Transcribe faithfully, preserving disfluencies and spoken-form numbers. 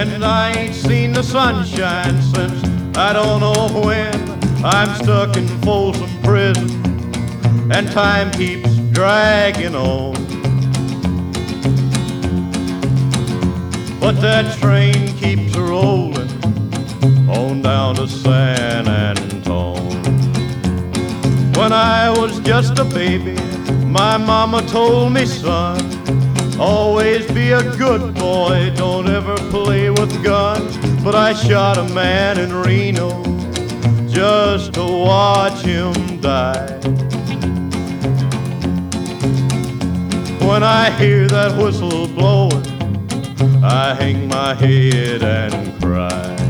And I ain't seen the sunshine since I don't know when. I'm stuck in Folsom Prison, and time keeps dragging on. But that train keeps rolling on down to San Antone. When I was just a baby, my mama told me, son, always be a good boy, don't ever play with guns. But I shot a man in Reno just to watch him die. When I hear that whistle blowing, I hang my head and cry.